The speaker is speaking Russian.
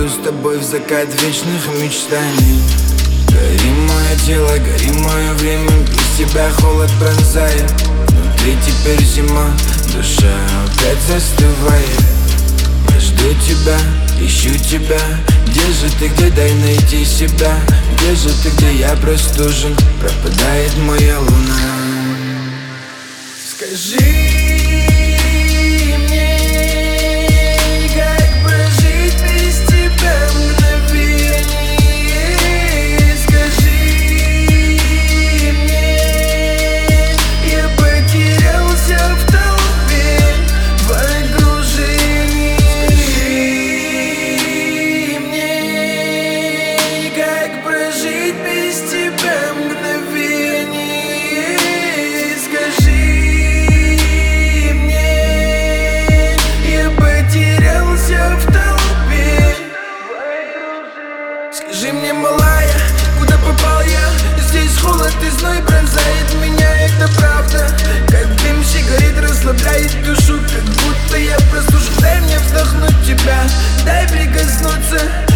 с тобой в закат вечных мечтаний. Гори мое тело, гори мое время, без тебя холод пронзает. Внутри теперь зима, душа опять застывает. Я жду тебя, ищу тебя. Где же ты, где, дай найти себя? Где же ты, где я простужен? Пропадает моя луна. Скажи Скажи мне, малая, куда попал я? Здесь холод и зной пронзает меня, это правда. Как дым сигарет расслабляет душу, как будто я прослушал. Дай мне вздохнуть тебя, дай прикоснуться.